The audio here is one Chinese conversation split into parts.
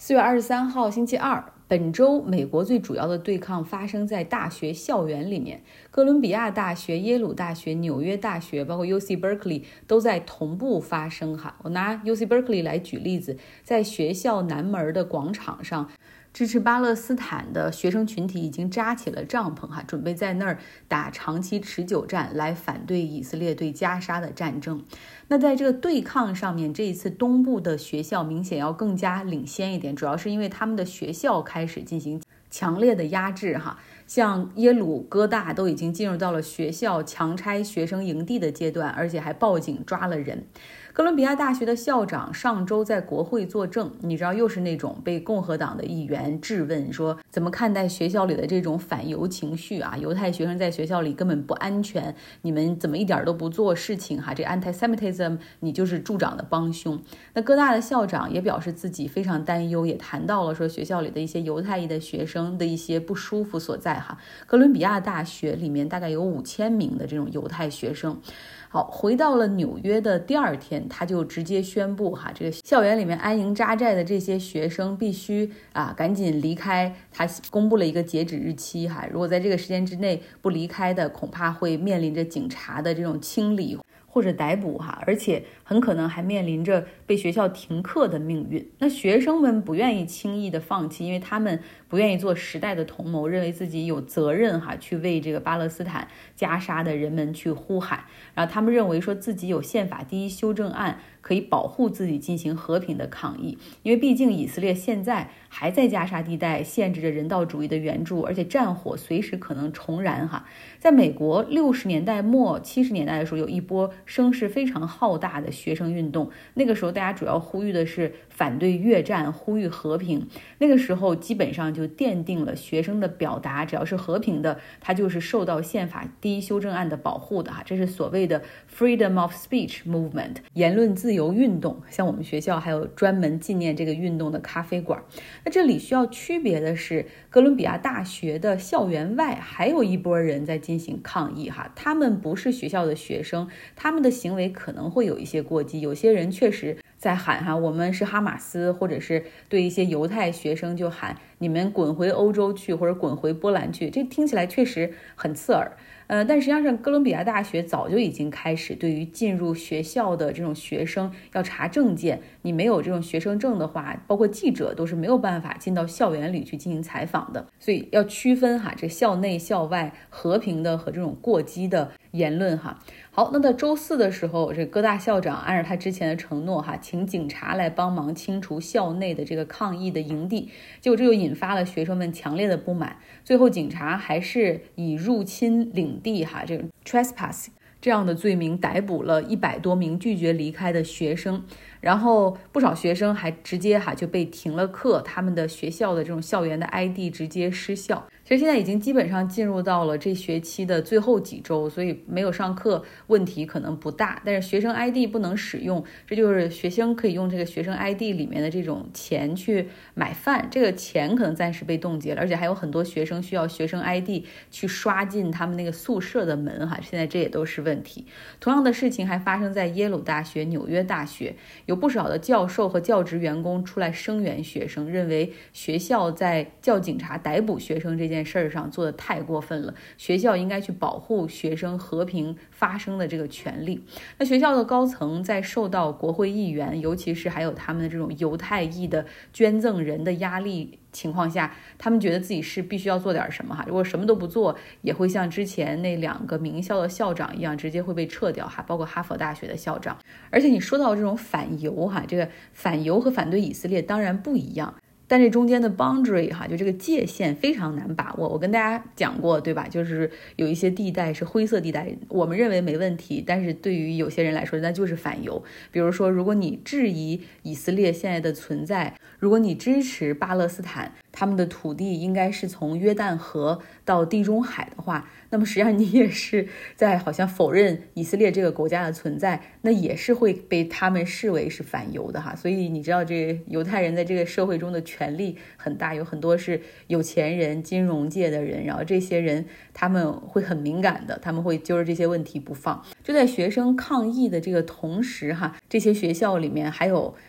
4月23号星期二，本周美国最主要的对抗发生在大学校园里面，哥伦比亚大学、耶鲁大学、纽约大学，包括 UC Berkeley 都在同步发生哈。我拿 UC Berkeley 来举例子，在学校南门的广场上，支持巴勒斯坦的学生群体已经扎起了帐篷准备在那儿打长期持久战，来反对以色列对加沙的战争。那在这个对抗上面，这一次东部的学校明显要更加领先一点，主要是因为他们的学校开始进行强烈的压制像耶鲁、哥大都已经进入到了学校强拆学生营地的阶段，而且还报警抓了人。哥伦比亚大学的校长上周在国会作证，你知道又是那种被共和党的议员质问说怎么看待学校里的这种反犹情绪犹太学生在学校里根本不安全，你们怎么一点都不做事情这 anti-Semitism 你就是助长的帮凶。那哥大的校长也表示自己非常担忧，也谈到了说学校里的一些犹太裔的学生的一些不舒服所在哥伦比亚大学里面大概有5000名的这种犹太学生。好，回到了纽约的第二天，他就直接宣布这个校园里面安营扎寨的这些学生必须赶紧离开。他公布了一个截止日期如果在这个时间之内不离开的，恐怕会面临着警察的这种清理或者逮捕而且很可能还面临着被学校停课的命运。那学生们不愿意轻易的放弃，因为他们不愿意做时代的同谋，认为自己有责任去为这个巴勒斯坦加沙的人们去呼喊。然后他们认为说自己有宪法第一修正案可以保护自己进行和平的抗议，因为毕竟以色列现在还在加沙地带限制着人道主义的援助，而且战火随时可能重燃在美国60年代末70年代的时候，有一波声势非常浩大的学生运动，那个时候大家主要呼吁的是反对越战，呼吁和平。那个时候基本上就奠定了学生的表达只要是和平的，它就是受到宪法第一修正案的保护的这是所谓的 Freedom of Speech Movement 言论自由运动。像我们学校还有专门纪念这个运动的咖啡馆。那这里需要区别的是，哥伦比亚大学的校园外还有一波人在进行抗议他们不是学校的学生，他们的行为可能会有一些过激，有些人确实在喊我们是哈马斯，或者是对一些犹太学生就喊你们滚回欧洲去，或者滚回波兰去，这听起来确实很刺耳。但实际上哥伦比亚大学早就已经开始对于进入学校的这种学生要查证件，你没有这种学生证的话，包括记者都是没有办法进到校园里去进行采访的。所以要区分这校内校外和平的和这种过激的言论好，那到周四的时候，这哥大校长按照他之前的承诺请警察来帮忙清除校内的这个抗议的营地，结果这就引发了学生们强烈的不满。最后警察还是以入侵领地这种 trespass 这样的罪名逮捕了100多名拒绝离开的学生，然后不少学生还直接就被停了课，他们的学校的这种校园的 ID 直接失效。其实现在已经基本上进入到了这学期的最后几周，所以没有上课问题可能不大，但是学生 ID 不能使用，这就是学生可以用这个学生 ID 里面的这种钱去买饭，这个钱可能暂时被冻结了，而且还有很多学生需要学生 ID 去刷进他们那个宿舍的门现在这也都是问题。同样的事情还发生在耶鲁大学、纽约大学，有不少的教授和教职员工出来声援学生，认为学校在叫警察逮捕学生这件事儿上做得太过分了，学校应该去保护学生和平发声的这个权利。那学校的高层在受到国会议员，尤其是还有他们的这种犹太裔的捐赠人的压力情况下，他们觉得自己是必须要做点什么如果什么都不做，也会像之前那2个名校的校长一样，直接会被撤掉包括哈佛大学的校长。而且你说到这种反犹这个反犹和反对以色列当然不一样，但这中间的 boundary 就这个界限非常难把握。我跟大家讲过对吧，就是有一些地带是灰色地带，我们认为没问题，但是对于有些人来说那就是反犹。比如说如果你质疑以色列现在的存在，如果你支持巴勒斯坦他们的土地应该是从约旦河到地中海的话，那么实际上你也是在好像否认以色列这个国家的存在，那也是会被他们视为是反犹的所以你知道这犹太人在这个社会中的权力很大，有很多是有钱人、金融界的人，然后这些人他们会很敏感的，他们会揪着这些问题不放。就在学生抗议的这个同时这些学校里面还有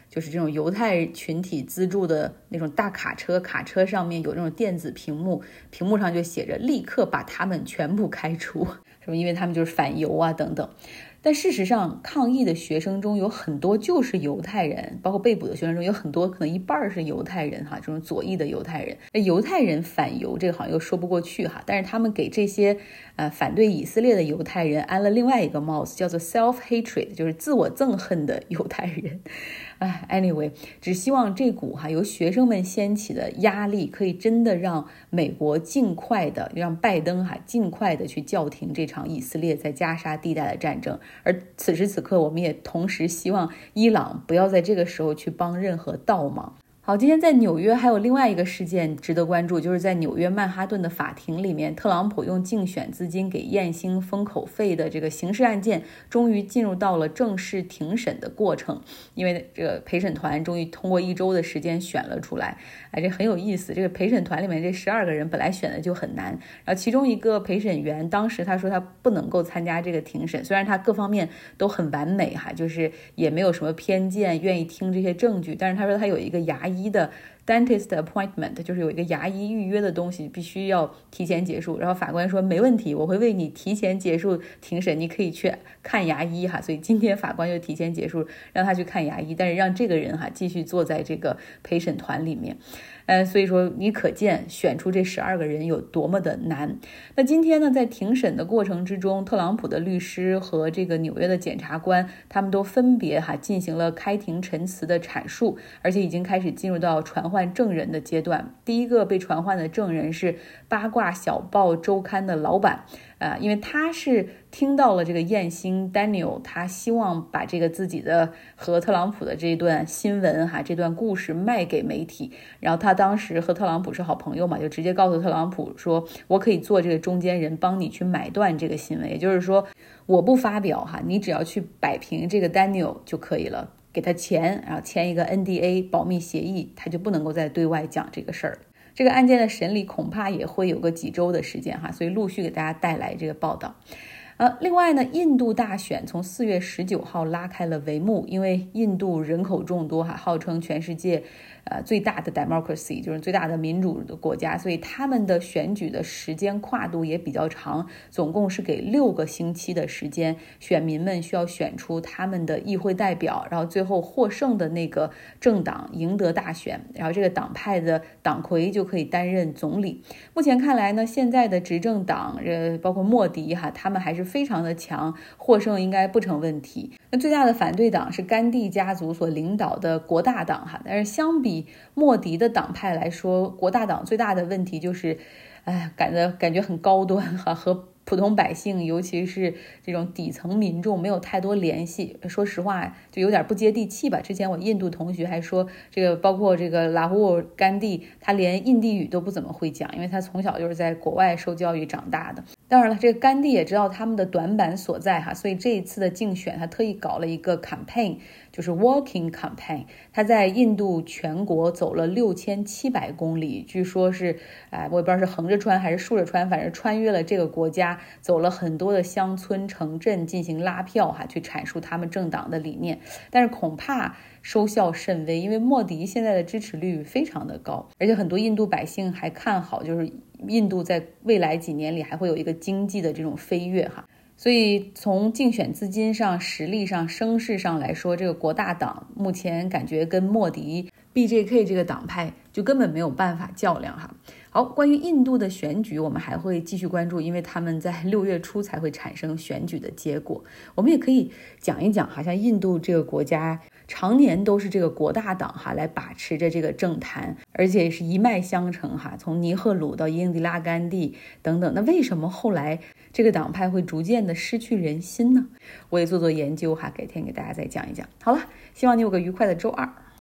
就是这种犹太群体资助的那种大卡车，卡车上面有那种电子屏幕，屏幕上就写着立刻把他们全部开除，什么因为他们就是反犹啊等等。但事实上，抗议的学生中有很多就是犹太人，包括被捕的学生中有很多可能一半是犹太人哈，这种左翼的犹太人。犹太人反犹这个好像又说不过去哈，但是他们给这些反对以色列的犹太人安了另外一个帽子，叫做 self-hatred， 就是自我憎恨的犹太人。anyway， 只希望这股由学生们掀起的压力可以真的让美国尽快的让拜登尽快的去叫停这场以色列在加沙地带的战争。而此时此刻，我们也同时希望伊朗不要在这个时候去帮任何倒忙。好，今天在纽约还有另外一个事件值得关注，就是在纽约曼哈顿的法庭里面，特朗普用竞选资金给艳星封口费的这个刑事案件终于进入到了正式庭审的过程，因为这个陪审团终于通过1周的时间选了出来。这很有意思，这个陪审团里面这12个人本来选的就很难，然后其中一个陪审员当时他说他不能够参加这个庭审，虽然他各方面都很完美就是也没有什么偏见，愿意听这些证据，但是他说他有一个牙医的 dentist appointment， 就是有一个牙医预约的东西必须要提前结束，然后法官说没问题，我会为你提前结束庭审，你可以去看牙医所以今天法官就提前结束让他去看牙医，但是让这个人继续坐在这个陪审团里面。所以说你可见选出这12个人有多么的难。那今天呢，在庭审的过程之中，特朗普的律师和这个纽约的检察官，他们都分别进行了开庭陈词的阐述，而且已经开始进入到传唤证人的阶段。第一个被传唤的证人是八卦小报周刊的老板，因为他是听到了这个艳星 Daniel， 他希望把这个自己的和特朗普的这段新闻这段故事卖给媒体，然后他当时和特朗普是好朋友嘛，就直接告诉特朗普说，我可以做这个中间人，帮你去买断这个新闻，也就是说我不发表你只要去摆平这个 Daniel 就可以了，给他钱，然后签一个 NDA 保密协议，他就不能够再对外讲这个事儿。这个案件的审理恐怕也会有个几周的时间所以陆续给大家带来这个报道。另外呢，印度大选从4月19号拉开了帷幕，因为印度人口众多号称全世界最大的 democracy， 就是最大的民主的国家，所以他们的选举的时间跨度也比较长，总共是给6个星期的时间，选民们需要选出他们的议会代表，然后最后获胜的那个政党赢得大选，然后这个党派的党魁就可以担任总理。目前看来呢，现在的执政党包括莫迪他们还是非常的强，获胜应该不成问题。那最大的反对党是甘地家族所领导的国大党但是相比莫迪的党派来说，国大党最大的问题就是感觉很高端和普通百姓，尤其是这种底层民众没有太多联系，说实话就有点不接地气吧。之前我印度同学还说，这个包括这个拉胡尔甘地，他连印地语都不怎么会讲，因为他从小就是在国外受教育长大的。当然了，这个甘地也知道他们的短板所在所以这一次的竞选他特意搞了一个 campaign， 就是 walking campaign， 他在印度全国走了6700公里，据说是我也不知道是横着穿还是竖着穿，反正穿越了这个国家，走了很多的乡村城镇进行拉票去阐述他们政党的理念，但是恐怕收效甚微，因为莫迪现在的支持率非常的高，而且很多印度百姓还看好，就是印度在未来几年里还会有一个经济的这种飞跃所以从竞选资金上、实力上、声势上来说，这个国大党目前感觉跟莫迪 BJK 这个党派就根本没有办法较量好，关于印度的选举我们还会继续关注，因为他们在6月初才会产生选举的结果。我们也可以讲一讲像印度这个国家常年都是这个国大党来把持着这个政坛，而且是一脉相承从尼赫鲁到英迪拉甘地等等。那为什么后来这个党派会逐渐的失去人心呢？我也做研究改天给大家再讲一讲。好了，希望你有个愉快的周二。